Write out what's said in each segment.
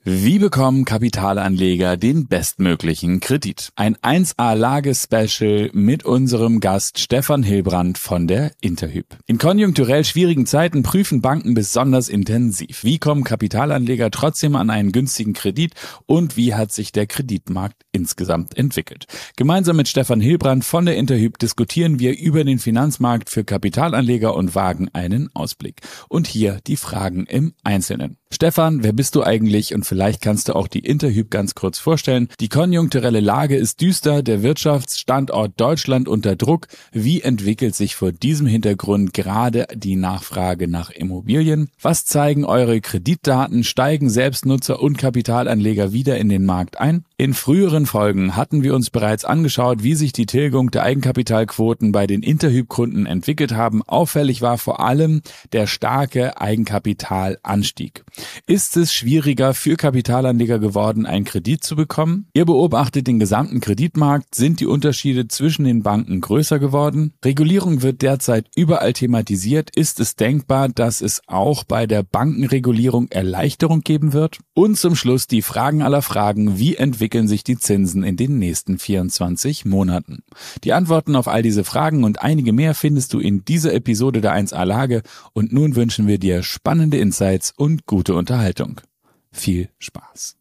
Wie bekommen Kapitalanleger den bestmöglichen Kredit? Ein 1A-Lage-Special mit unserem Gast Stefan Hillbrand von der Interhyp. In konjunkturell schwierigen Zeiten prüfen Banken besonders intensiv. Wie kommen Kapitalanleger trotzdem an einen günstigen Kredit und wie hat sich der Kreditmarkt insgesamt entwickelt? Gemeinsam mit Stefan Hillbrand von der Interhyp diskutieren wir über den Finanzmarkt für Kapitalanleger und wagen einen Ausblick. Und hier die Fragen im Einzelnen. Stefan, wer bist du eigentlich und vielleicht kannst du auch die Interhyp ganz kurz vorstellen. Die konjunkturelle Lage ist düster, der Wirtschaftsstandort Deutschland unter Druck. Wie entwickelt sich vor diesem Hintergrund gerade die Nachfrage nach Immobilien? Was zeigen eure Kreditdaten? Steigen Selbstnutzer und Kapitalanleger wieder in den Markt ein? In früheren Folgen hatten wir uns bereits angeschaut, wie sich die Tilgung der Eigenkapitalquoten bei den Interhyp-Kunden entwickelt haben. Auffällig war vor allem der starke Eigenkapitalanstieg. Ist es schwieriger für Kapitalanleger geworden, einen Kredit zu bekommen? Ihr beobachtet den gesamten Kreditmarkt. Sind die Unterschiede zwischen den Banken größer geworden? Regulierung wird derzeit überall thematisiert. Ist es denkbar, dass es auch bei der Bankenregulierung Erleichterung geben wird? Und zum Schluss die Fragen aller Fragen. Wie entwickeln sich die Zinsen in den nächsten 24 Monaten? Die Antworten auf all diese Fragen und einige mehr findest du in dieser Episode der 1A Lage. Und nun wünschen wir dir spannende Insights und gute Unterhaltung. Viel Spaß.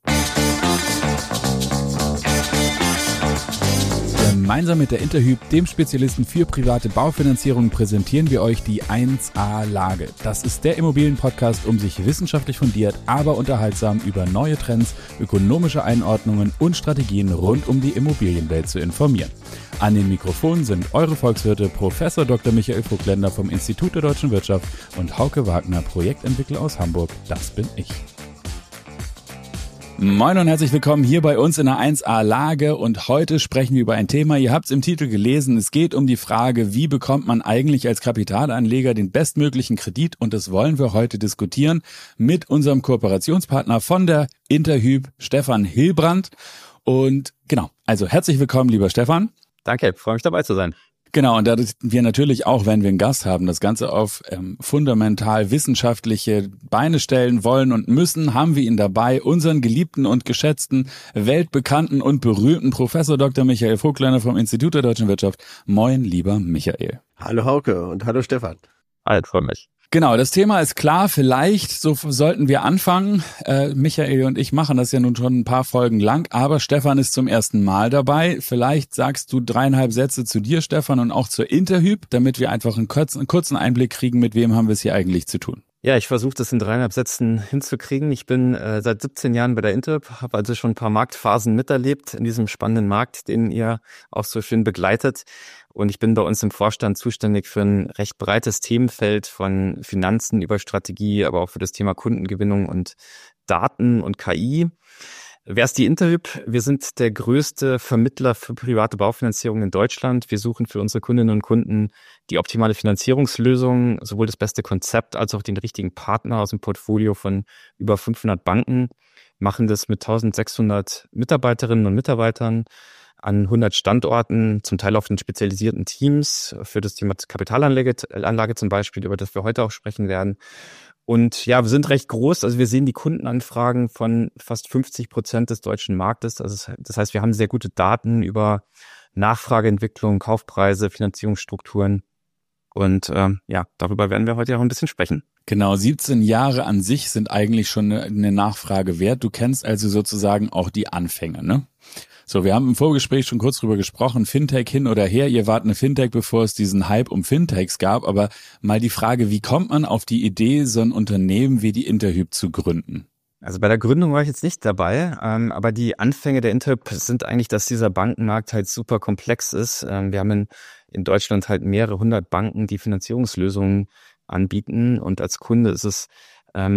Gemeinsam mit der Interhyp, dem Spezialisten für private Baufinanzierung, präsentieren wir euch die 1A Lage. Das ist der Immobilienpodcast, um sich wissenschaftlich fundiert, aber unterhaltsam über neue Trends, ökonomische Einordnungen und Strategien rund um die Immobilienwelt zu informieren. An den Mikrofonen sind eure Volkswirte Prof. Dr. Michael Vogtländer vom Institut der Deutschen Wirtschaft und Hauke Wagner, Projektentwickler aus Hamburg. Das bin ich. Moin und herzlich willkommen hier bei uns in der 1A Lage und heute sprechen wir über ein Thema, ihr habt es im Titel gelesen, es geht um die Frage, wie bekommt man eigentlich als Kapitalanleger den bestmöglichen Kredit und das wollen wir heute diskutieren mit unserem Kooperationspartner von der Interhyp, Stefan Hillbrand. Und genau, also herzlich willkommen, lieber Stefan. Danke, freue mich dabei zu sein. Genau, und da wir natürlich auch, wenn wir einen Gast haben, das Ganze auf fundamental wissenschaftliche Beine stellen wollen und müssen, haben wir ihn dabei, unseren geliebten und geschätzten, weltbekannten und berühmten Professor Dr. Michael Vogtländer vom Institut der Deutschen Wirtschaft. Moin, lieber Michael. Hallo Hauke und hallo Stefan. Hi, freue mich. Genau, das Thema ist klar, vielleicht, so sollten wir anfangen. Michael und ich machen das ja nun schon ein paar Folgen lang, aber Stefan ist zum ersten Mal dabei. Vielleicht sagst du 3,5 Sätze zu dir, Stefan, und auch zur Interhyp, damit wir einfach einen kurzen Einblick kriegen, mit wem haben wir es hier eigentlich zu tun. Ja, ich versuche das in 3,5 Sätzen hinzukriegen. Ich bin seit 17 Jahren bei der Interhyp, habe also schon ein paar Marktphasen miterlebt in diesem spannenden Markt, den ihr auch so schön begleitet. Und ich bin bei uns im Vorstand zuständig für ein recht breites Themenfeld von Finanzen über Strategie, aber auch für das Thema Kundengewinnung und Daten und KI. Wer ist die Interhyp? Wir sind der größte Vermittler für private Baufinanzierung in Deutschland. Wir suchen für unsere Kundinnen und Kunden die optimale Finanzierungslösung, sowohl das beste Konzept als auch den richtigen Partner aus dem Portfolio von über 500 Banken. Machen das mit 1600 Mitarbeiterinnen und Mitarbeitern an 100 Standorten, zum Teil auf den spezialisierten Teams für das Thema Kapitalanlage zum Beispiel, über das wir heute auch sprechen werden. Und ja, wir sind recht groß, also wir sehen die Kundenanfragen von fast 50% des deutschen Marktes. Also das heißt, wir haben sehr gute Daten über Nachfrageentwicklung, Kaufpreise, Finanzierungsstrukturen. Und darüber werden wir heute auch ein bisschen sprechen. Genau, 17 Jahre an sich sind eigentlich schon eine Nachfrage wert. Du kennst also sozusagen auch die Anfänge, ne? So, wir haben im Vorgespräch schon kurz drüber gesprochen, Fintech hin oder her. Ihr wart eine Fintech, bevor es diesen Hype um Fintechs gab. Aber mal die Frage, wie kommt man auf die Idee, so ein Unternehmen wie die Interhyp zu gründen? Also bei der Gründung war ich jetzt nicht dabei, aber die Anfänge der Interhyp sind eigentlich, dass dieser Bankenmarkt halt super komplex ist. Wir haben in Deutschland halt mehrere hundert Banken, die Finanzierungslösungen anbieten und als Kunde ist es gar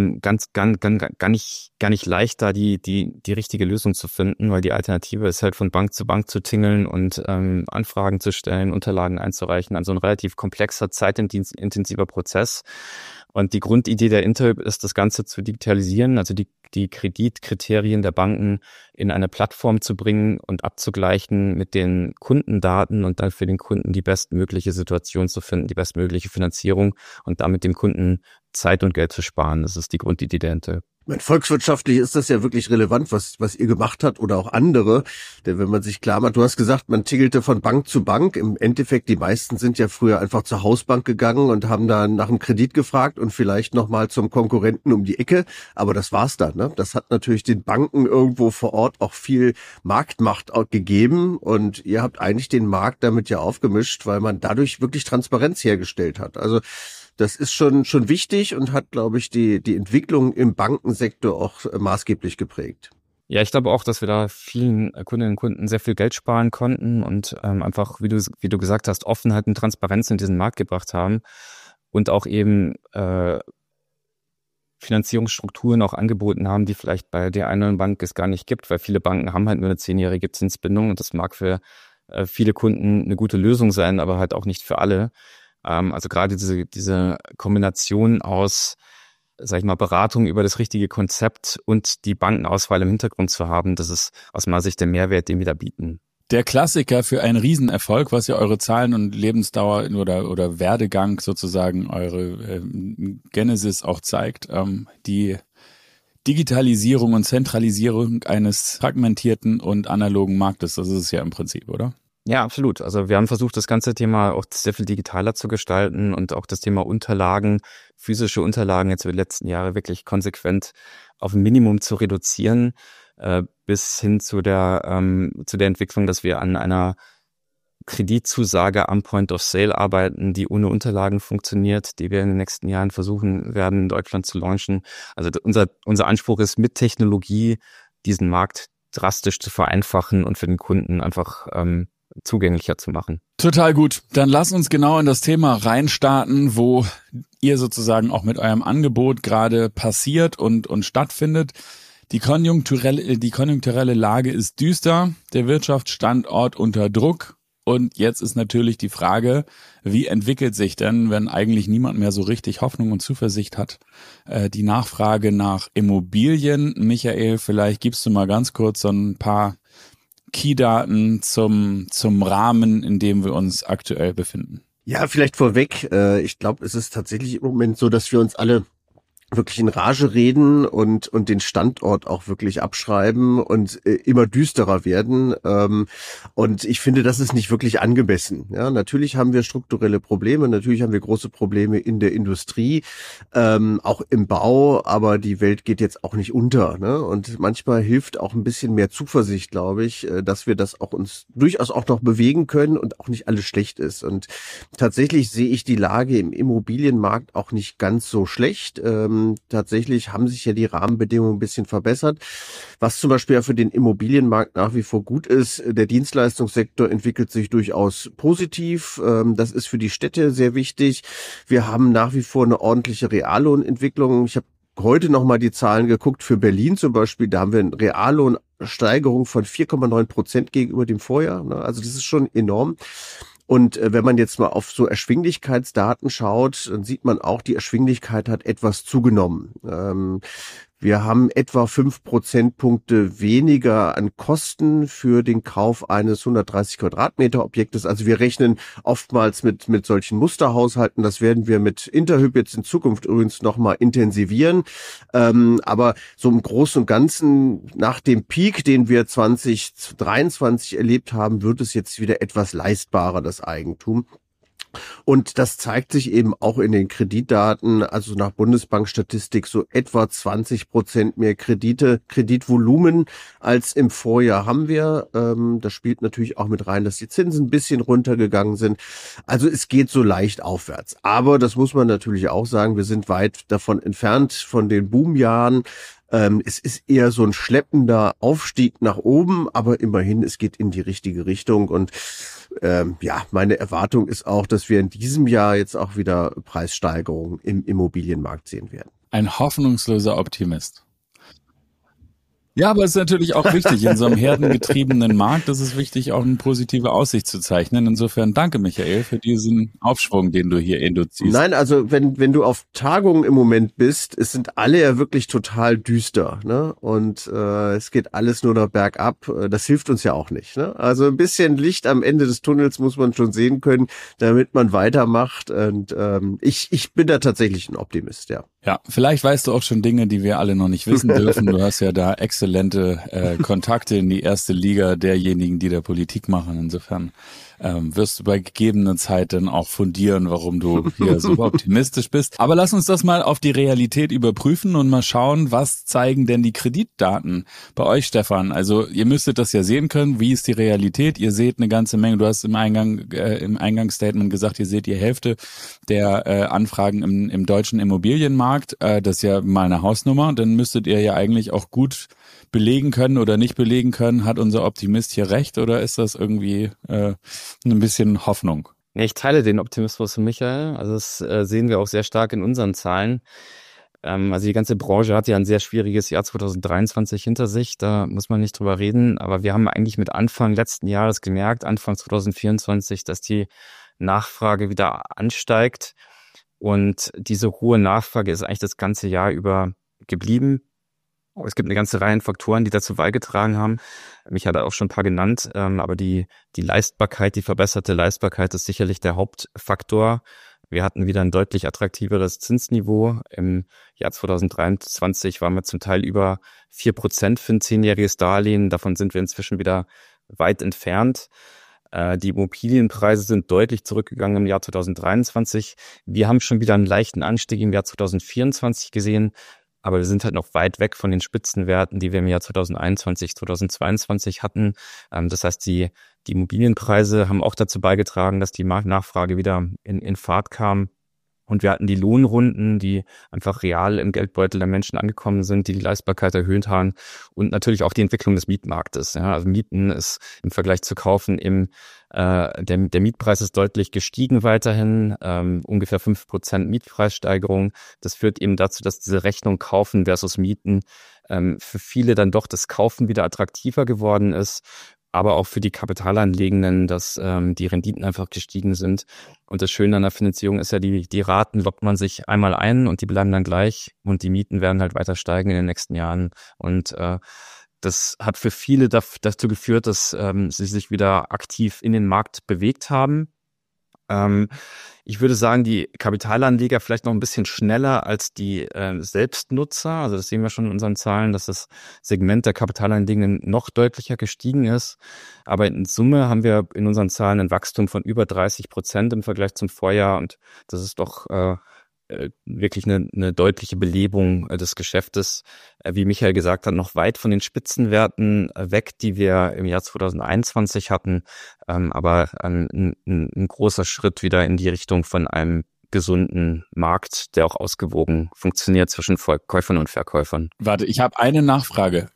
nicht leicht, da die richtige Lösung zu finden, weil die Alternative ist halt von Bank zu tingeln und Anfragen zu stellen, Unterlagen einzureichen, also ein relativ komplexer, zeitintensiver Prozess. Und die Grundidee der Interhyp ist, das Ganze zu digitalisieren, also die Kreditkriterien der Banken in eine Plattform zu bringen und abzugleichen mit den Kundendaten und dann für den Kunden die bestmögliche Situation zu finden, die bestmögliche Finanzierung und damit dem Kunden Zeit und Geld zu sparen. Das ist die Grundidee der Interhyp. Volkswirtschaftlich ist das ja wirklich relevant, was ihr gemacht habt oder auch andere. Denn wenn man sich klar macht, du hast gesagt, man tingelte von Bank zu Bank. Im Endeffekt, die meisten sind ja früher einfach zur Hausbank gegangen und haben dann nach einem Kredit gefragt und vielleicht nochmal zum Konkurrenten um die Ecke. Aber das war's dann, ne? Das hat natürlich den Banken irgendwo vor Ort auch viel Marktmacht auch gegeben. Und ihr habt eigentlich den Markt damit ja aufgemischt, weil man dadurch wirklich Transparenz hergestellt hat. Also das ist schon wichtig und hat, glaube ich, die Entwicklung im Bankensektor auch maßgeblich geprägt. Ja, ich glaube auch, dass wir da vielen Kundinnen und Kunden sehr viel Geld sparen konnten und einfach, wie du gesagt hast, Offenheit und Transparenz in diesen Markt gebracht haben und auch eben Finanzierungsstrukturen auch angeboten haben, die vielleicht bei der einen oder anderen Bank es gar nicht gibt, weil viele Banken haben halt nur eine 10-jährige Zinsbindung und das mag für viele Kunden eine gute Lösung sein, aber halt auch nicht für alle. Also gerade diese Kombination aus, sag ich mal, Beratung über das richtige Konzept und die Bankenauswahl im Hintergrund zu haben, das ist aus meiner Sicht der Mehrwert, den wir da bieten. Der Klassiker für einen Riesenerfolg, was ja eure Zahlen und Lebensdauer oder Werdegang sozusagen, eure Genesis auch zeigt, die Digitalisierung und Zentralisierung eines fragmentierten und analogen Marktes, das ist es ja im Prinzip, oder? Ja, absolut. Also wir haben versucht, das ganze Thema auch sehr viel digitaler zu gestalten und auch das Thema Unterlagen, physische Unterlagen jetzt über die letzten Jahre wirklich konsequent auf ein Minimum zu reduzieren, bis hin zu der Entwicklung, dass wir an einer Kreditzusage am Point of Sale arbeiten, die ohne Unterlagen funktioniert, die wir in den nächsten Jahren versuchen werden, in Deutschland zu launchen. Also unser Anspruch ist, mit Technologie diesen Markt drastisch zu vereinfachen und für den Kunden einfach zugänglicher zu machen. Total gut. Dann lass uns genau in das Thema reinstarten, wo ihr sozusagen auch mit eurem Angebot gerade passiert und stattfindet. Die konjunkturelle Lage ist düster, der Wirtschaftsstandort unter Druck. Und jetzt ist natürlich die Frage, wie entwickelt sich denn, wenn eigentlich niemand mehr so richtig Hoffnung und Zuversicht hat, die Nachfrage nach Immobilien? Michael, vielleicht gibst du mal ganz kurz so ein paar Keydaten zum Rahmen, in dem wir uns aktuell befinden. Ja, vielleicht vorweg. Ich glaube, es ist tatsächlich im Moment so, dass wir uns alle wirklich in Rage reden und den Standort auch wirklich abschreiben und immer düsterer werden. Und ich finde, das ist nicht wirklich angemessen. Ja, natürlich haben wir strukturelle Probleme, natürlich haben wir große Probleme in der Industrie, auch im Bau, aber die Welt geht jetzt auch nicht unter. Ne? Und manchmal hilft auch ein bisschen mehr Zuversicht, glaube ich, dass wir das auch uns durchaus auch noch bewegen können und auch nicht alles schlecht ist. Und tatsächlich sehe ich die Lage im Immobilienmarkt auch nicht ganz so schlecht. Tatsächlich haben sich ja die Rahmenbedingungen ein bisschen verbessert. Was zum Beispiel ja für den Immobilienmarkt nach wie vor gut ist, der Dienstleistungssektor entwickelt sich durchaus positiv. Das ist für die Städte sehr wichtig. Wir haben nach wie vor eine ordentliche Reallohnentwicklung. Ich habe heute nochmal die Zahlen geguckt für Berlin zum Beispiel. Da haben wir eine Reallohnsteigerung von 4,9% gegenüber dem Vorjahr. Also das ist schon enorm. Und wenn man jetzt mal auf so Erschwinglichkeitsdaten schaut, dann sieht man auch, die Erschwinglichkeit hat etwas zugenommen. Wir haben etwa 5 Prozentpunkte weniger an Kosten für den Kauf eines 130 Quadratmeter Objektes. Also wir rechnen oftmals mit solchen Musterhaushalten. Das werden wir mit Interhyp jetzt in Zukunft übrigens nochmal intensivieren. Aber so im Großen und Ganzen, nach dem Peak, den wir 2023 erlebt haben, wird es jetzt wieder etwas leistbarer, das Eigentum. Und das zeigt sich eben auch in den Kreditdaten, also nach Bundesbankstatistik so etwa 20% mehr Kreditvolumen als im Vorjahr haben wir. Das spielt natürlich auch mit rein, dass die Zinsen ein bisschen runtergegangen sind. Also es geht so leicht aufwärts. Aber das muss man natürlich auch sagen, wir sind weit davon entfernt von den Boomjahren. Es ist eher so ein schleppender Aufstieg nach oben, aber immerhin, es geht in die richtige Richtung. Und meine Erwartung ist auch, dass wir in diesem Jahr jetzt auch wieder Preissteigerungen im Immobilienmarkt sehen werden. Ein hoffnungsloser Optimist. Ja, aber es ist natürlich auch wichtig, in so einem herdengetriebenen Markt ist es wichtig, auch eine positive Aussicht zu zeichnen. Insofern danke, Michael, für diesen Aufschwung, den du hier induzierst. Nein, also wenn du auf Tagungen im Moment bist, es sind alle ja wirklich total düster, ne? Und es geht alles nur noch bergab. Das hilft uns ja auch nicht, ne? Also ein bisschen Licht am Ende des Tunnels muss man schon sehen können, damit man weitermacht. Und ich bin da tatsächlich ein Optimist, ja. Ja, vielleicht weißt du auch schon Dinge, die wir alle noch nicht wissen dürfen. Du hast ja da exzellente Kontakte in die erste Liga derjenigen, die da Politik machen. Insofern wirst du bei gegebener Zeit dann auch fundieren, warum du hier so optimistisch bist. Aber lass uns das mal auf die Realität überprüfen und mal schauen, was zeigen denn die Kreditdaten bei euch, Stefan? Also ihr müsstet das ja sehen können. Wie ist die Realität? Ihr seht eine ganze Menge. Du hast im Eingangsstatement gesagt, ihr seht die Hälfte der Anfragen im deutschen Immobilienmarkt. Das ist ja mal eine Hausnummer. Dann müsstet ihr ja eigentlich auch gut belegen können oder nicht belegen können. Hat unser Optimist hier recht oder ist das irgendwie ein bisschen Hoffnung? Ja, ich teile den Optimismus von Michael. Also das sehen wir auch sehr stark in unseren Zahlen. Also die ganze Branche hat ja ein sehr schwieriges Jahr 2023 hinter sich. Da muss man nicht drüber reden. Aber wir haben eigentlich mit Anfang letzten Jahres gemerkt, Anfang 2024, dass die Nachfrage wieder ansteigt. Und diese hohe Nachfrage ist eigentlich das ganze Jahr über geblieben. Es gibt eine ganze Reihe von Faktoren, die dazu beigetragen haben. Mich hat er auch schon ein paar genannt, aber die Leistbarkeit, die verbesserte Leistbarkeit ist sicherlich der Hauptfaktor. Wir hatten wieder ein deutlich attraktiveres Zinsniveau. Im Jahr 2023 waren wir zum Teil über 4% für ein 10-jähriges Darlehen. Davon sind wir inzwischen wieder weit entfernt. Die Immobilienpreise sind deutlich zurückgegangen im Jahr 2023. Wir haben schon wieder einen leichten Anstieg im Jahr 2024 gesehen. Aber wir sind halt noch weit weg von den Spitzenwerten, die wir im Jahr 2021, 2022 hatten. Das heißt, die Immobilienpreise haben auch dazu beigetragen, dass die Nachfrage wieder in Fahrt kam. Und wir hatten die Lohnrunden, die einfach real im Geldbeutel der Menschen angekommen sind, die Leistbarkeit erhöht haben. Und natürlich auch die Entwicklung des Mietmarktes. Ja, also Mieten ist im Vergleich zu kaufen der Mietpreis ist deutlich gestiegen weiterhin, ungefähr 5% Mietpreissteigerung. Das führt eben dazu, dass diese Rechnung Kaufen versus Mieten für viele dann doch das Kaufen wieder attraktiver geworden ist, aber auch für die Kapitalanlegenden, dass die Renditen einfach gestiegen sind. Und das Schöne an der Finanzierung ist ja, die Raten lockt man sich einmal ein und die bleiben dann gleich und die Mieten werden halt weiter steigen in den nächsten Jahren. Und das hat für viele dazu geführt, dass sie sich wieder aktiv in den Markt bewegt haben. Ich würde sagen, die Kapitalanleger vielleicht noch ein bisschen schneller als die Selbstnutzer. Also das sehen wir schon in unseren Zahlen, dass das Segment der Kapitalanlegenden noch deutlicher gestiegen ist. Aber in Summe haben wir in unseren Zahlen ein Wachstum von über 30% im Vergleich zum Vorjahr. Und das ist doch wirklich eine deutliche Belebung des Geschäftes. Wie Michael gesagt hat, noch weit von den Spitzenwerten weg, die wir im Jahr 2021 hatten, aber ein großer Schritt wieder in die Richtung von einem gesunden Markt, der auch ausgewogen funktioniert zwischen Käufern und Verkäufern. Warte, ich habe eine Nachfrage.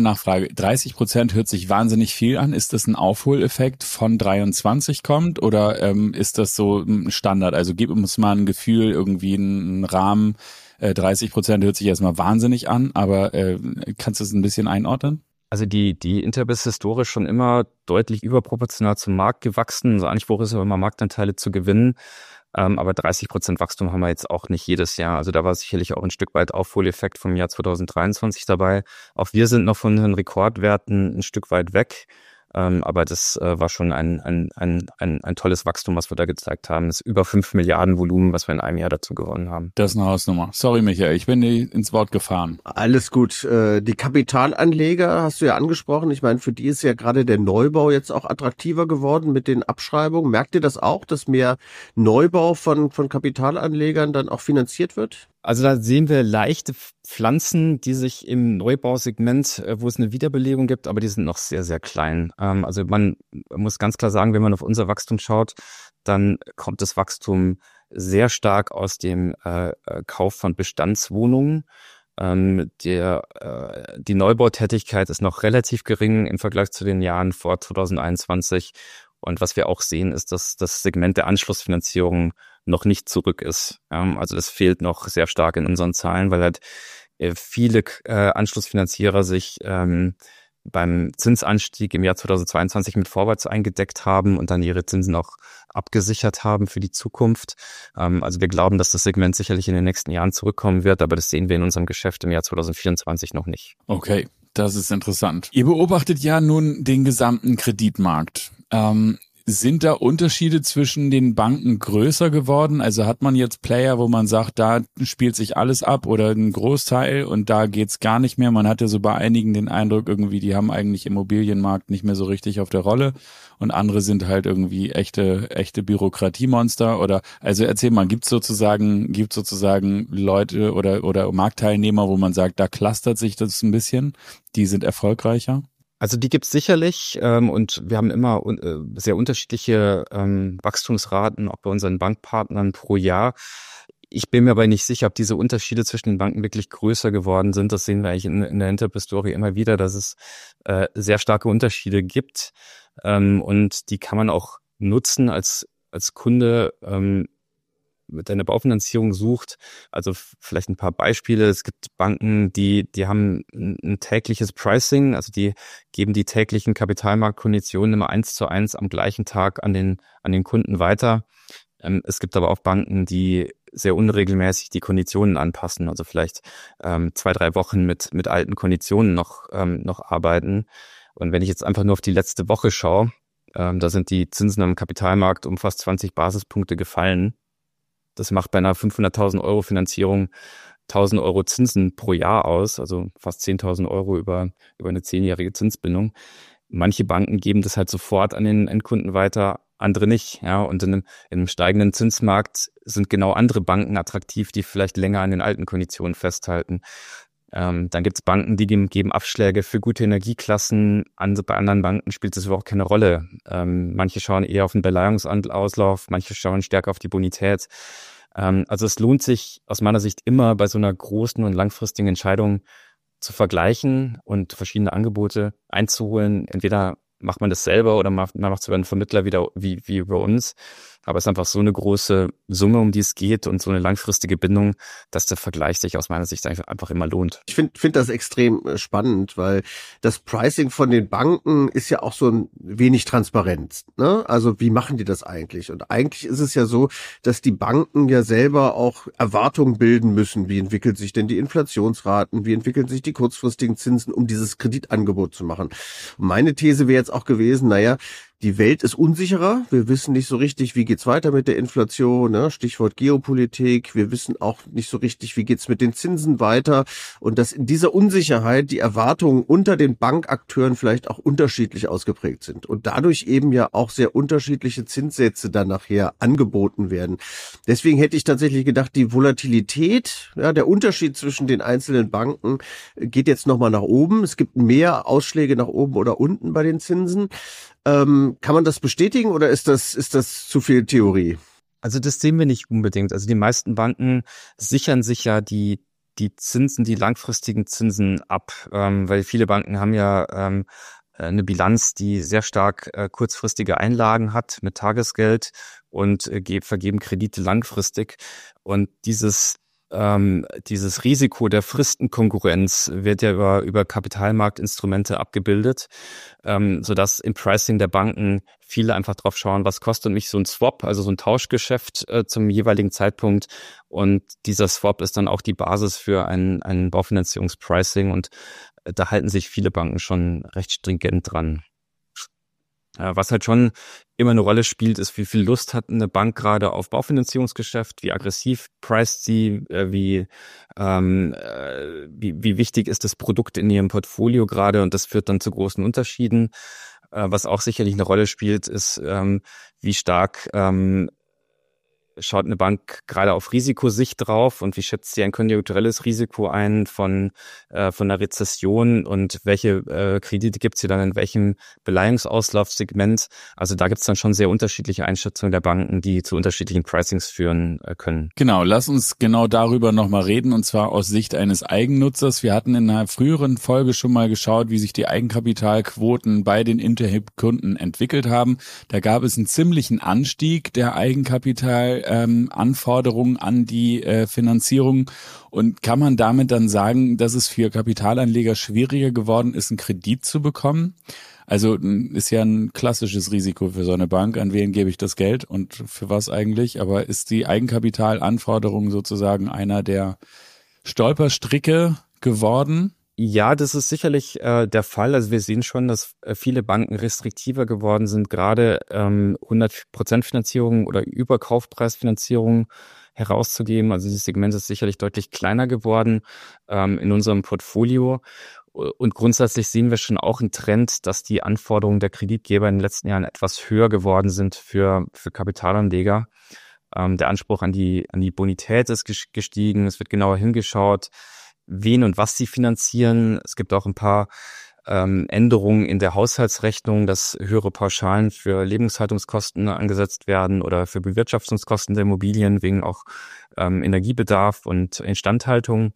30% hört sich wahnsinnig viel an. Ist das ein Aufholeffekt von 23 kommt oder ist das so ein Standard? Also gib uns mal ein Gefühl, irgendwie einen Rahmen. 30% hört sich erstmal wahnsinnig an, aber kannst du es ein bisschen einordnen? Also die Interb ist historisch schon immer deutlich überproportional zum Markt gewachsen. Unser Anspruch ist ja immer, Marktanteile zu gewinnen. Aber 30% Wachstum haben wir jetzt auch nicht jedes Jahr. Also da war sicherlich auch ein Stück weit Aufholeffekt vom Jahr 2023 dabei. Auch wir sind noch von den Rekordwerten ein Stück weit weg. Aber das war schon ein tolles Wachstum, was wir da gezeigt haben. Das ist über 5 Milliarden Volumen, was wir in einem Jahr dazu gewonnen haben. Das ist eine Hausnummer. Sorry, Michael, ich bin dir ins Wort gefahren. Alles gut. Die Kapitalanleger hast du ja angesprochen. Ich meine, für die ist ja gerade der Neubau jetzt auch attraktiver geworden mit den Abschreibungen. Merkt ihr das auch, dass mehr Neubau von Kapitalanlegern dann auch finanziert wird? Also da sehen wir leichte Pflanzen, die sich im Neubausegment, wo es eine Wiederbelebung gibt, aber die sind noch sehr, sehr klein. Also man muss ganz klar sagen, wenn man auf unser Wachstum schaut, dann kommt das Wachstum sehr stark aus dem Kauf von Bestandswohnungen. Die Neubautätigkeit ist noch relativ gering im Vergleich zu den Jahren vor 2021. Und was wir auch sehen, ist, dass das Segment der Anschlussfinanzierung noch nicht zurück ist. Also das fehlt noch sehr stark in unseren Zahlen, weil halt viele Anschlussfinanzierer sich beim Zinsanstieg im Jahr 2022 mit Vorwärts eingedeckt haben und dann ihre Zinsen auch abgesichert haben für die Zukunft. Also wir glauben, dass das Segment sicherlich in den nächsten Jahren zurückkommen wird, aber das sehen wir in unserem Geschäft im Jahr 2024 noch nicht. Okay, das ist interessant. Ihr beobachtet ja nun den gesamten Kreditmarkt. Sind da Unterschiede zwischen den Banken größer geworden? Also hat man jetzt Player, wo man sagt, da spielt sich alles ab oder ein Großteil und da geht's gar nicht mehr? Man hat ja so bei einigen den Eindruck irgendwie, die haben eigentlich Immobilienmarkt nicht mehr so richtig auf der Rolle und andere sind halt irgendwie echte Bürokratiemonster oder, also erzähl mal, gibt's sozusagen Leute oder Marktteilnehmer, wo man sagt, da clustert sich das ein bisschen, die sind erfolgreicher? Also die gibt's sicherlich und wir haben immer sehr unterschiedliche Wachstumsraten, auch bei unseren Bankpartnern pro Jahr. Ich bin mir aber nicht sicher, ob diese Unterschiede zwischen den Banken wirklich größer geworden sind. Das sehen wir eigentlich in der Interp-Story immer wieder, dass es sehr starke Unterschiede gibt und die kann man auch nutzen als Kunde, mit einer Baufinanzierung sucht. Also vielleicht ein paar Beispiele. Es gibt Banken, die haben ein tägliches Pricing, also die geben die täglichen Kapitalmarktkonditionen immer 1:1 am gleichen Tag an den Kunden weiter. Es gibt aber auch Banken, die sehr unregelmäßig die Konditionen anpassen, also vielleicht 2-3 Wochen mit alten Konditionen noch arbeiten. Und wenn ich jetzt einfach nur auf die letzte Woche schaue, da sind die Zinsen am Kapitalmarkt um fast 20 Basispunkte gefallen. Das macht bei einer 500.000 Euro Finanzierung 1.000 Euro Zinsen pro Jahr aus, also fast 10.000 Euro über eine 10-jährige Zinsbindung. Manche Banken geben das halt sofort an den Endkunden weiter, andere nicht. Ja, und in einem steigenden Zinsmarkt sind genau andere Banken attraktiv, die vielleicht länger an den alten Konditionen festhalten. Dann gibt es Banken, die geben Abschläge für gute Energieklassen. Bei anderen Banken spielt das überhaupt keine Rolle. Manche schauen eher auf den Beleihungsauslauf, manche schauen stärker auf die Bonität. Also es lohnt sich aus meiner Sicht immer bei so einer großen und langfristigen Entscheidung zu vergleichen und verschiedene Angebote einzuholen. Entweder macht man das selber oder man macht es über einen Vermittler wieder wie über uns. Aber es ist einfach so eine große Summe, um die es geht und so eine langfristige Bindung, dass der Vergleich sich aus meiner Sicht einfach immer lohnt. Ich finde das extrem spannend, weil das Pricing von den Banken ist ja auch so ein wenig transparent, ne? Also wie machen die das eigentlich? Und eigentlich ist es ja so, dass die Banken ja selber auch Erwartungen bilden müssen. Wie entwickelt sich denn die Inflationsraten? Wie entwickeln sich die kurzfristigen Zinsen, um dieses Kreditangebot zu machen? Und meine These wäre jetzt auch gewesen, die Welt ist unsicherer. Wir wissen nicht so richtig, wie geht's weiter mit der Inflation, ne? Stichwort Geopolitik. Wir wissen auch nicht so richtig, wie geht's mit den Zinsen weiter. Und dass in dieser Unsicherheit die Erwartungen unter den Bankakteuren vielleicht auch unterschiedlich ausgeprägt sind. Und dadurch eben ja auch sehr unterschiedliche Zinssätze dann nachher angeboten werden. Deswegen hätte ich tatsächlich gedacht, die Volatilität, ja, der Unterschied zwischen den einzelnen Banken geht jetzt nochmal nach oben. Es gibt mehr Ausschläge nach oben oder unten bei den Zinsen. Kann man das bestätigen oder ist das zu viel Theorie? Also das sehen wir nicht unbedingt. Also die meisten Banken sichern sich ja die Zinsen, die langfristigen Zinsen ab, weil viele Banken haben ja eine Bilanz, die sehr stark kurzfristige Einlagen hat mit Tagesgeld und vergeben Kredite langfristig. Und dieses Risiko der Fristenkonkurrenz wird ja über Kapitalmarktinstrumente abgebildet, sodass im Pricing der Banken viele einfach drauf schauen, was kostet mich so ein Swap, also so ein Tauschgeschäft zum jeweiligen Zeitpunkt. Und dieser Swap ist dann auch die Basis für ein Baufinanzierungspricing und da halten sich viele Banken schon recht stringent dran. Was halt schon immer eine Rolle spielt, ist, wie viel Lust hat eine Bank gerade auf Baufinanzierungsgeschäft, wie aggressiv priced sie, wie wichtig ist das Produkt in ihrem Portfolio gerade, und das führt dann zu großen Unterschieden. Was auch sicherlich eine Rolle spielt, ist, wie stark schaut eine Bank gerade auf Risikosicht drauf und wie schätzt sie ein konjunkturelles Risiko ein von einer Rezession und welche Kredite gibt sie dann in welchem Beleihungsauslaufsegment. Also da gibt es dann schon sehr unterschiedliche Einschätzungen der Banken, die zu unterschiedlichen Pricings führen können. Genau, lass uns genau darüber nochmal reden, und zwar aus Sicht eines Eigennutzers. Wir hatten in einer früheren Folge schon mal geschaut, wie sich die Eigenkapitalquoten bei den Interhyp-Kunden entwickelt haben. Da gab es einen ziemlichen Anstieg der Anforderungen an die Finanzierung. Und kann man damit dann sagen, dass es für Kapitalanleger schwieriger geworden ist, einen Kredit zu bekommen? Also ist ja ein klassisches Risiko für so eine Bank. An wen gebe ich das Geld und für was eigentlich? Aber ist die Eigenkapitalanforderung sozusagen einer der Stolperstricke geworden? Ja, das ist sicherlich der Fall. Also wir sehen schon, dass viele Banken restriktiver geworden sind, gerade 100% Finanzierung oder Überkaufpreisfinanzierung herauszugeben. Also dieses Segment ist sicherlich deutlich kleiner geworden in unserem Portfolio. Und grundsätzlich sehen wir schon auch einen Trend, dass die Anforderungen der Kreditgeber in den letzten Jahren etwas höher geworden sind für Kapitalanleger. Der Anspruch an die Bonität ist gestiegen. Es wird genauer hingeschaut, wen und was sie finanzieren. Es gibt auch ein paar Änderungen in der Haushaltsrechnung, dass höhere Pauschalen für Lebenshaltungskosten angesetzt werden oder für Bewirtschaftungskosten der Immobilien wegen auch Energiebedarf und Instandhaltung.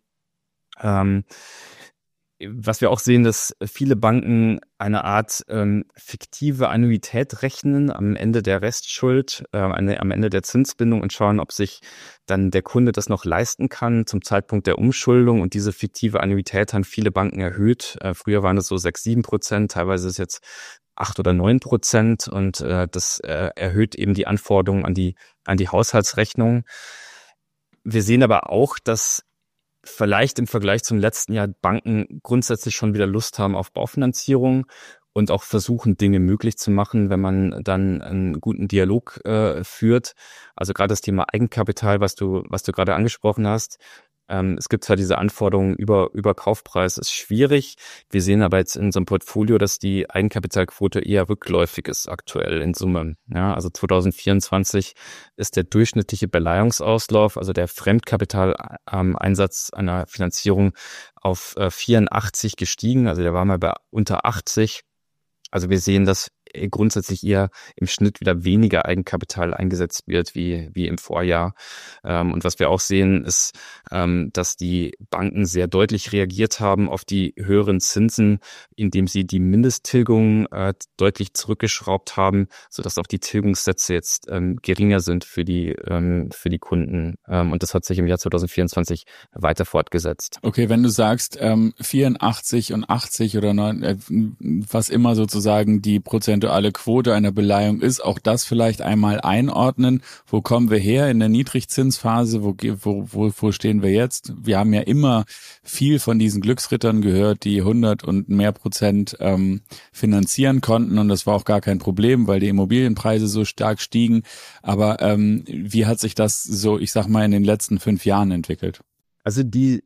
Was wir auch sehen, dass viele Banken eine Art fiktive Annuität rechnen am Ende der Restschuld, am Ende der Zinsbindung und schauen, ob sich dann der Kunde das noch leisten kann zum Zeitpunkt der Umschuldung. Und diese fiktive Annuität haben viele Banken erhöht. Früher waren es so 6-7%, teilweise ist es jetzt 8 oder 9%. Und das erhöht eben die Anforderungen an die Haushaltsrechnung. Wir sehen aber auch, dass vielleicht im Vergleich zum letzten Jahr Banken grundsätzlich schon wieder Lust haben auf Baufinanzierung und auch versuchen, Dinge möglich zu machen, wenn man dann einen guten Dialog führt. Also gerade das Thema Eigenkapital, was du gerade angesprochen hast. Es gibt zwar diese Anforderungen über Kaufpreis, ist schwierig. Wir sehen aber jetzt in unserem Portfolio, dass die Eigenkapitalquote eher rückläufig ist aktuell in Summe. Ja, also 2024 ist der durchschnittliche Beleihungsauslauf, also der Fremdkapitaleinsatz einer Finanzierung auf 84 gestiegen. Also der war mal bei unter 80. Also wir sehen, dass grundsätzlich eher im Schnitt wieder weniger Eigenkapital eingesetzt wird wie im Vorjahr. Und was wir auch sehen, ist, dass die Banken sehr deutlich reagiert haben auf die höheren Zinsen, indem sie die Mindesttilgung deutlich zurückgeschraubt haben, sodass auch die Tilgungssätze jetzt geringer sind für die Kunden. Und das hat sich im Jahr 2024 weiter fortgesetzt. Okay, wenn du sagst 84 und 80 oder 9, was immer sozusagen die prozentuale Quote einer Beleihung ist, auch das vielleicht einmal einordnen. Wo kommen wir her in der Niedrigzinsphase? Wo stehen wir jetzt? Wir haben ja immer viel von diesen Glücksrittern gehört, die 100 und mehr Prozent finanzieren konnten, und das war auch gar kein Problem, weil die Immobilienpreise so stark stiegen. Aber wie hat sich das so, ich sag mal, in den letzten 5 Jahren entwickelt? Also die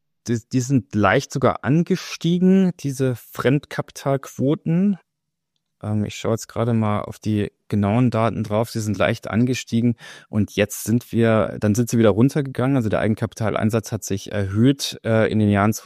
sind leicht sogar angestiegen, diese Fremdkapitalquoten. Ich schaue jetzt gerade mal auf die genauen Daten drauf. Sie sind leicht angestiegen und jetzt sind sie wieder runtergegangen. Also der Eigenkapitaleinsatz hat sich erhöht in den Jahren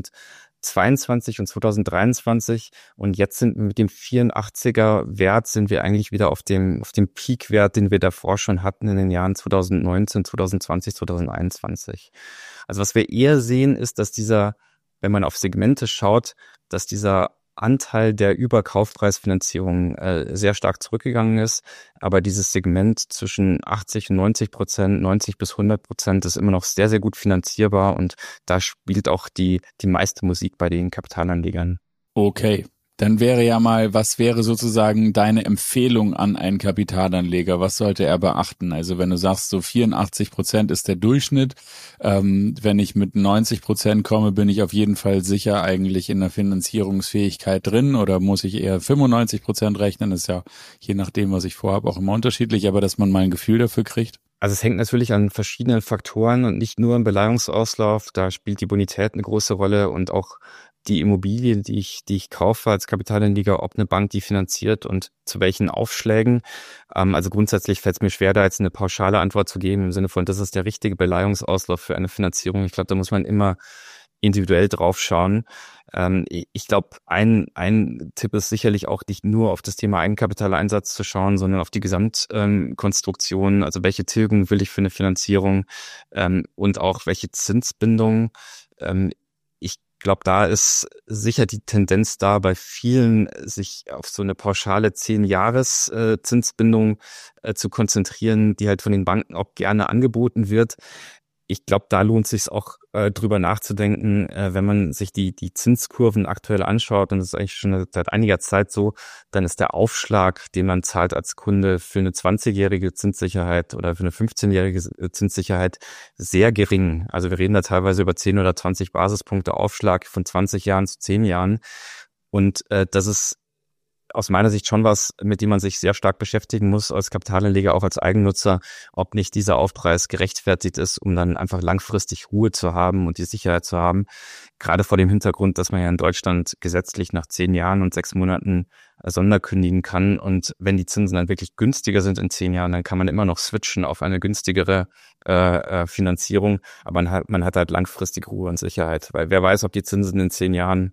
2022 und 2023 und jetzt sind wir mit dem 84er Wert sind wir eigentlich wieder auf dem Peakwert, den wir davor schon hatten in den Jahren 2019, 2020, 2021. Also was wir eher sehen, ist, dass wenn man auf Segmente schaut, dass dieser Anteil der Überkaufpreisfinanzierung sehr stark zurückgegangen ist, aber dieses Segment zwischen 80 und 90%, 90 bis 100% ist immer noch sehr, sehr gut finanzierbar und da spielt auch die meiste Musik bei den Kapitalanlegern. Okay. Dann was wäre sozusagen deine Empfehlung an einen Kapitalanleger? Was sollte er beachten? Also wenn du sagst, so 84% ist der Durchschnitt, wenn ich mit 90% komme, bin ich auf jeden Fall sicher eigentlich in der Finanzierungsfähigkeit drin, oder muss ich eher 95% rechnen? Das ist ja je nachdem, was ich vorhabe, auch immer unterschiedlich, aber dass man mal ein Gefühl dafür kriegt. Also es hängt natürlich an verschiedenen Faktoren und nicht nur im Beleihungsauslauf, da spielt die Bonität eine große Rolle und auch die Immobilie, die ich kaufe als Kapitalanleger, ob eine Bank die finanziert und zu welchen Aufschlägen. Also grundsätzlich fällt es mir schwer, da jetzt eine pauschale Antwort zu geben im Sinne von, das ist der richtige Beleihungsauslauf für eine Finanzierung. Ich glaube, da muss man immer individuell drauf schauen. Ich glaube, ein Tipp ist sicherlich auch, nicht nur auf das Thema Eigenkapitaleinsatz zu schauen, sondern auf die Gesamtkonstruktion, also welche Tilgung will ich für eine Finanzierung und auch welche Zinsbindung. Ich glaube, da ist sicher die Tendenz da bei vielen, sich auf so eine pauschale 10-Jahres-Zinsbindung zu konzentrieren, die halt von den Banken auch gerne angeboten wird. ich glaube, da lohnt es sich auch drüber nachzudenken, wenn man sich die Zinskurven aktuell anschaut, und das ist eigentlich schon seit einiger Zeit so, dann ist der Aufschlag, den man zahlt als Kunde für eine 20-jährige Zinssicherheit oder für eine 15-jährige Zinssicherheit sehr gering. Also wir reden da teilweise über 10 oder 20 Basispunkte Aufschlag von 20 Jahren zu 10 Jahren. Und das ist aus meiner Sicht schon was, mit dem man sich sehr stark beschäftigen muss als Kapitalanleger, auch als Eigennutzer, ob nicht dieser Aufpreis gerechtfertigt ist, um dann einfach langfristig Ruhe zu haben und die Sicherheit zu haben. Gerade vor dem Hintergrund, dass man ja in Deutschland gesetzlich nach 10 Jahren und 6 Monaten sonderkündigen kann. Und wenn die Zinsen dann wirklich günstiger sind in 10 Jahren, dann kann man immer noch switchen auf eine günstigere Finanzierung. Aber man hat halt langfristig Ruhe und Sicherheit. Weil wer weiß, ob die Zinsen in 10 Jahren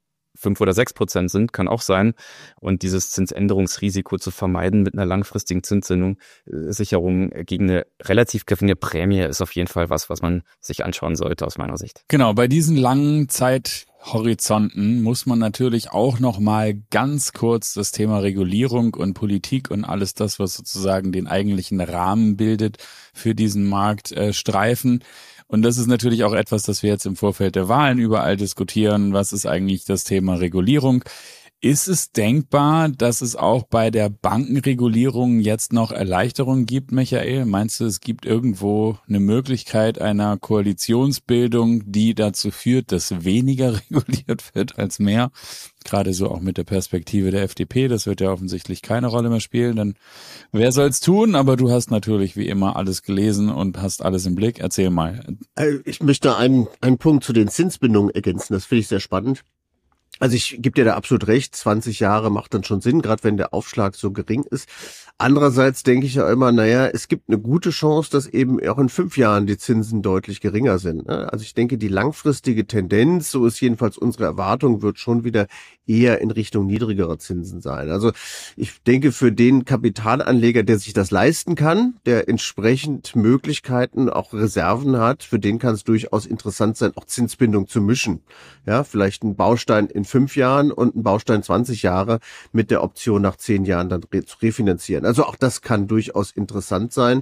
5 oder 6% sind, kann auch sein. Und dieses Zinsänderungsrisiko zu vermeiden mit einer langfristigen Zinssicherung gegen eine relativ geringe Prämie ist auf jeden Fall was man sich anschauen sollte aus meiner Sicht. Genau, bei diesen langen Zeithorizonten muss man natürlich auch noch mal ganz kurz das Thema Regulierung und Politik und alles das, was sozusagen den eigentlichen Rahmen bildet, für diesen Markt streifen. Und das ist natürlich auch etwas, das wir jetzt im Vorfeld der Wahlen überall diskutieren. Was ist eigentlich das Thema Regulierung? Ist es denkbar, dass es auch bei der Bankenregulierung jetzt noch Erleichterungen gibt, Michael? Meinst du, es gibt irgendwo eine Möglichkeit einer Koalitionsbildung, die dazu führt, dass weniger reguliert wird als mehr? Gerade so auch mit der Perspektive der FDP, das wird ja offensichtlich keine Rolle mehr spielen. Dann wer soll's tun? Aber du hast natürlich wie immer alles gelesen und hast alles im Blick. Erzähl mal. Ich möchte einen Punkt zu den Zinsbindungen ergänzen. Das finde ich sehr spannend. Also ich gebe dir da absolut recht, 20 Jahre macht dann schon Sinn, gerade wenn der Aufschlag so gering ist. Andererseits denke ich ja immer, es gibt eine gute Chance, dass eben auch in 5 Jahren die Zinsen deutlich geringer sind. Also ich denke, die langfristige Tendenz, so ist jedenfalls unsere Erwartung, wird schon wieder eher in Richtung niedrigerer Zinsen sein. Also ich denke, für den Kapitalanleger, der sich das leisten kann, der entsprechend Möglichkeiten, auch Reserven hat, für den kann es durchaus interessant sein, auch Zinsbindung zu mischen. Ja, vielleicht ein Baustein in 5 Jahren und ein Baustein 20 Jahre mit der Option nach 10 Jahren dann zu refinanzieren. Also auch das kann durchaus interessant sein.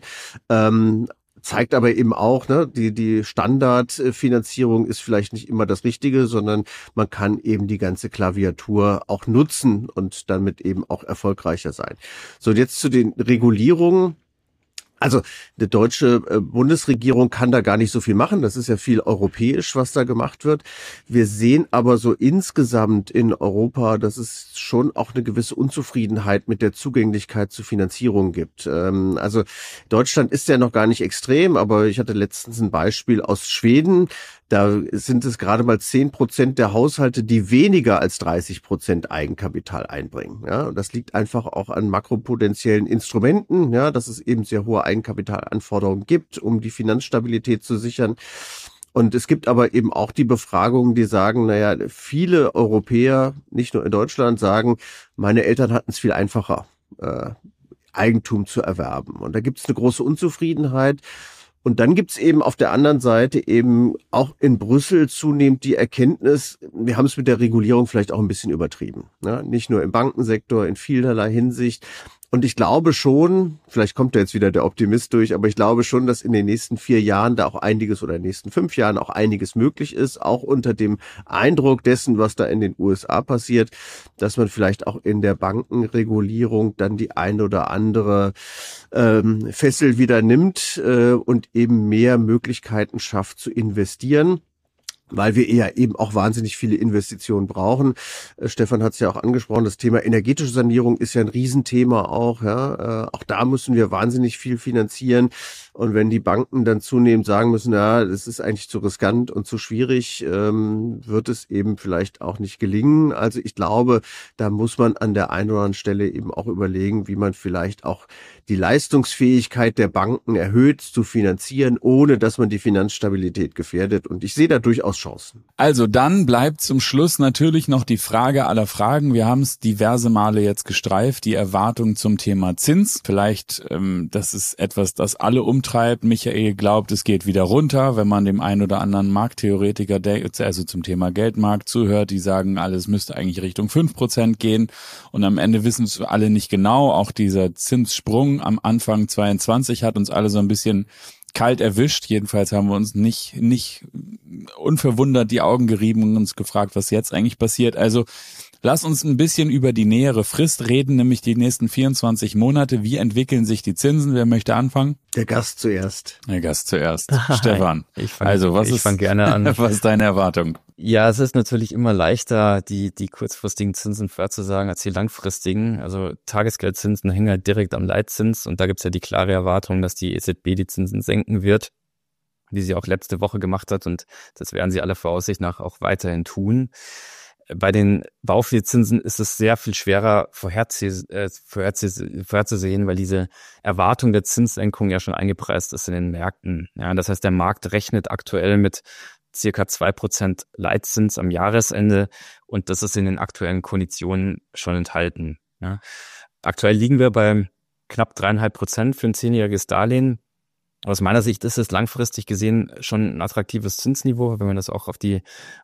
Zeigt aber eben auch, die Standardfinanzierung ist vielleicht nicht immer das Richtige, sondern man kann eben die ganze Klaviatur auch nutzen und damit eben auch erfolgreicher sein. So, und jetzt zu den Regulierungen. Also die deutsche Bundesregierung kann da gar nicht so viel machen. Das ist ja viel europäisch, was da gemacht wird. Wir sehen aber so insgesamt in Europa, dass es schon auch eine gewisse Unzufriedenheit mit der Zugänglichkeit zu Finanzierung gibt. Also Deutschland ist ja noch gar nicht extrem, aber ich hatte letztens ein Beispiel aus Schweden. Da sind es gerade mal 10% der Haushalte, die weniger als 30% Eigenkapital einbringen. Ja, und das liegt einfach auch an makropotenziellen Instrumenten, ja, dass es eben sehr hohe Eigenkapitalanforderungen gibt, um die Finanzstabilität zu sichern. Und es gibt aber eben auch die Befragungen, die sagen, viele Europäer, nicht nur in Deutschland, sagen, meine Eltern hatten es viel einfacher, Eigentum zu erwerben. Und da gibt es eine große Unzufriedenheit. Und dann gibt's eben auf der anderen Seite eben auch in Brüssel zunehmend die Erkenntnis, wir haben es mit der Regulierung vielleicht auch ein bisschen übertrieben. Ja, nicht nur im Bankensektor, in vielerlei Hinsicht. Und ich glaube schon, vielleicht kommt da jetzt wieder der Optimist durch, aber ich glaube schon, dass in den nächsten 4 Jahren da auch einiges oder in den nächsten 5 Jahren auch einiges möglich ist, auch unter dem Eindruck dessen, was da in den USA passiert, dass man vielleicht auch in der Bankenregulierung dann die ein oder andere Fessel wieder nimmt und eben mehr Möglichkeiten schafft zu investieren. Weil wir eher eben auch wahnsinnig viele Investitionen brauchen. Stefan hat es ja auch angesprochen, das Thema energetische Sanierung ist ja ein Riesenthema auch. Ja, auch da müssen wir wahnsinnig viel finanzieren. Und wenn die Banken dann zunehmend sagen müssen, das ist eigentlich zu riskant und zu schwierig, wird es eben vielleicht auch nicht gelingen. Also ich glaube, da muss man an der einen oder anderen Stelle eben auch überlegen, wie man vielleicht auch die Leistungsfähigkeit der Banken erhöht zu finanzieren, ohne dass man die Finanzstabilität gefährdet. Und ich sehe da durchaus Chancen. Also dann bleibt zum Schluss natürlich noch die Frage aller Fragen. Wir haben es diverse Male jetzt gestreift, die Erwartung zum Thema Zins. Vielleicht, das ist etwas, das alle umtreibt. Michael glaubt, es geht wieder runter, wenn man dem einen oder anderen Markttheoretiker, also zum Thema Geldmarkt zuhört, die sagen, alles müsste eigentlich Richtung 5% gehen. Und am Ende wissen es alle nicht genau. Auch dieser Zinssprung am Anfang 22 hat uns alle so ein bisschen kalt erwischt. Jedenfalls haben wir uns nicht unverwundert die Augen gerieben und uns gefragt, was jetzt eigentlich passiert. Also lass uns ein bisschen über die nähere Frist reden, nämlich die nächsten 24 Monate. Wie entwickeln sich die Zinsen? Wer möchte anfangen? Der Gast zuerst. Stefan. Ich fang gerne an. Was ist deine Erwartung? Ja, es ist natürlich immer leichter, die kurzfristigen Zinsen vorherzusagen als die langfristigen. Also Tagesgeldzinsen hängen halt direkt am Leitzins und da gibt's ja die klare Erwartung, dass die EZB die Zinsen senken wird, wie sie auch letzte Woche gemacht hat, und das werden sie aller Voraussicht nach auch weiterhin tun. Bei den Baufirmenzinsen ist es sehr viel schwerer vorherzusehen, weil diese Erwartung der Zinssenkung ja schon eingepreist ist in den Märkten. Ja, das heißt, der Markt rechnet aktuell mit circa 2% Leitzins am Jahresende und das ist in den aktuellen Konditionen schon enthalten. Ja. Aktuell liegen wir bei knapp 3,5% für ein 10-jähriges Darlehen. Aus meiner Sicht ist es langfristig gesehen schon ein attraktives Zinsniveau, wenn man das auch auf die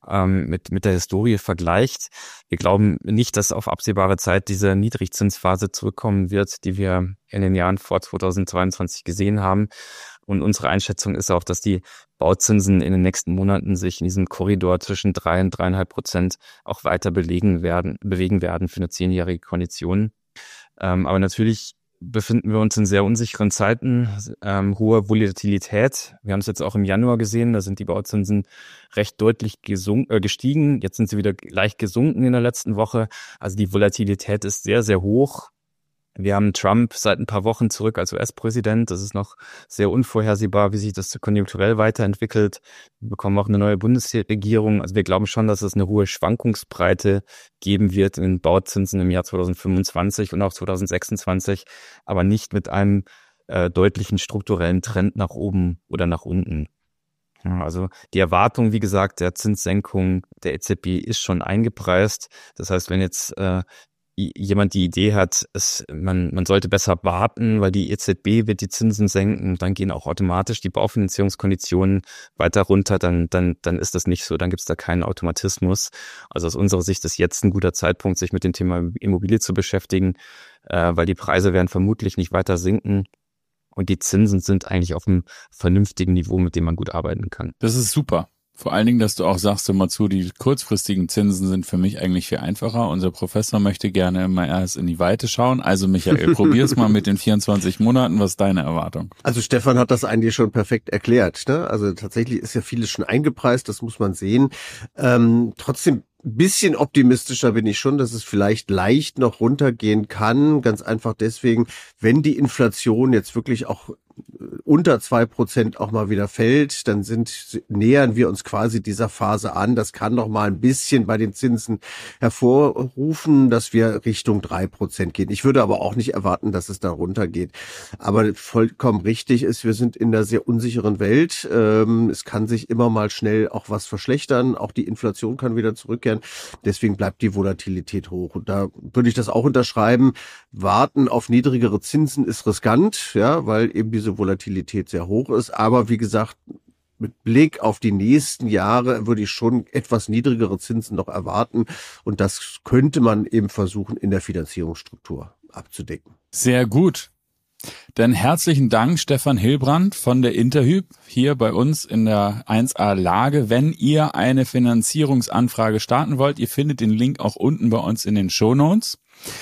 mit der Historie vergleicht. Wir glauben nicht, dass auf absehbare Zeit diese Niedrigzinsphase zurückkommen wird, die wir in den Jahren vor 2022 gesehen haben. Und unsere Einschätzung ist auch, dass die Bauzinsen in den nächsten Monaten sich in diesem Korridor zwischen 3 und 3,5% auch weiter bewegen werden für eine 10-jährige Kondition. Aber natürlich befinden wir uns in sehr unsicheren Zeiten, hohe Volatilität. Wir haben es jetzt auch im Januar gesehen, da sind die Bauzinsen recht deutlich gestiegen. Jetzt sind sie wieder leicht gesunken in der letzten Woche. Also die Volatilität ist sehr, sehr hoch. Wir haben Trump seit ein paar Wochen zurück als US-Präsident. Das ist noch sehr unvorhersehbar, wie sich das konjunkturell weiterentwickelt. Wir bekommen auch eine neue Bundesregierung. Also wir glauben schon, dass es eine hohe Schwankungsbreite geben wird in den Bauzinsen im Jahr 2025 und auch 2026, aber nicht mit einem deutlichen strukturellen Trend nach oben oder nach unten. Ja, also die Erwartung, wie gesagt, der Zinssenkung der EZB ist schon eingepreist. Das heißt, wenn jetzt jemand die Idee hat, man sollte besser warten, weil die EZB wird die Zinsen senken, dann gehen auch automatisch die Baufinanzierungskonditionen weiter runter, dann ist das nicht so, dann gibt es da keinen Automatismus. Also aus unserer Sicht ist jetzt ein guter Zeitpunkt, sich mit dem Thema Immobilie zu beschäftigen, weil die Preise werden vermutlich nicht weiter sinken und die Zinsen sind eigentlich auf einem vernünftigen Niveau, mit dem man gut arbeiten kann. Das ist super. Vor allen Dingen, dass du auch sagst, immer zu, die kurzfristigen Zinsen sind für mich eigentlich viel einfacher. Unser Professor möchte gerne immer erst in die Weite schauen. Also Michael, probier's mal mit den 24 Monaten. Was ist deine Erwartung? Also Stefan hat das eigentlich schon perfekt erklärt, ne? Also tatsächlich ist ja vieles schon eingepreist, das muss man sehen. Trotzdem ein bisschen optimistischer bin ich schon, dass es vielleicht leicht noch runtergehen kann. Ganz einfach deswegen, wenn die Inflation jetzt wirklich auch unter 2% auch mal wieder fällt, dann nähern wir uns quasi dieser Phase an. Das kann noch mal ein bisschen bei den Zinsen hervorrufen, dass wir Richtung 3% gehen. Ich würde aber auch nicht erwarten, dass es da runtergeht. Aber vollkommen richtig ist, wir sind in einer sehr unsicheren Welt. Es kann sich immer mal schnell auch was verschlechtern. Auch die Inflation kann wieder zurückkehren. Deswegen bleibt die Volatilität hoch. Und da würde ich das auch unterschreiben. Warten auf niedrigere Zinsen ist riskant, ja, weil eben diese Volatilität sehr hoch ist. Aber wie gesagt, mit Blick auf die nächsten Jahre würde ich schon etwas niedrigere Zinsen noch erwarten. Und das könnte man eben versuchen, in der Finanzierungsstruktur abzudecken. Sehr gut. Dann herzlichen Dank, Stefan Hilbrand von der Interhyp, hier bei uns in der 1A Lage. Wenn ihr eine Finanzierungsanfrage starten wollt, ihr findet den Link auch unten bei uns in den Shownotes.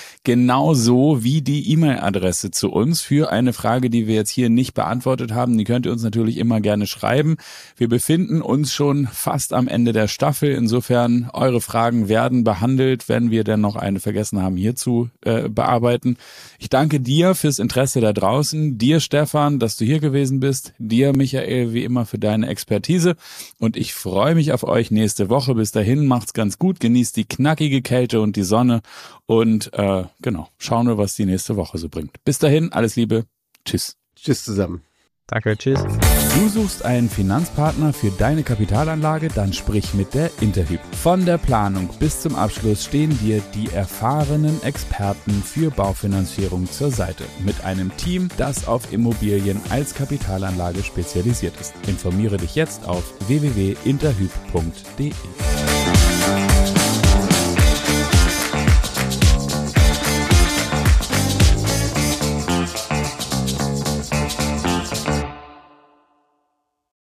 Genauso wie die E-Mail-Adresse zu uns für eine Frage, die wir jetzt hier nicht beantwortet haben. Die könnt ihr uns natürlich immer gerne schreiben. Wir befinden uns schon fast am Ende der Staffel. Insofern, eure Fragen werden behandelt, wenn wir denn noch eine vergessen haben, hier zu bearbeiten. Ich danke dir fürs Interesse da draußen. Dir, Stefan, dass du hier gewesen bist. Dir, Michael, wie immer für deine Expertise. Und ich freue mich auf euch nächste Woche. Bis dahin, macht's ganz gut. Genießt die knackige Kälte und die Sonne. Und genau, schauen wir, was die nächste Woche so bringt. Bis dahin, alles Liebe. Tschüss. Tschüss zusammen. Danke, tschüss. Du suchst einen Finanzpartner für deine Kapitalanlage? Dann sprich mit der Interhyp. Von der Planung bis zum Abschluss stehen dir die erfahrenen Experten für Baufinanzierung zur Seite. Mit einem Team, das auf Immobilien als Kapitalanlage spezialisiert ist. Informiere dich jetzt auf www.interhyp.de.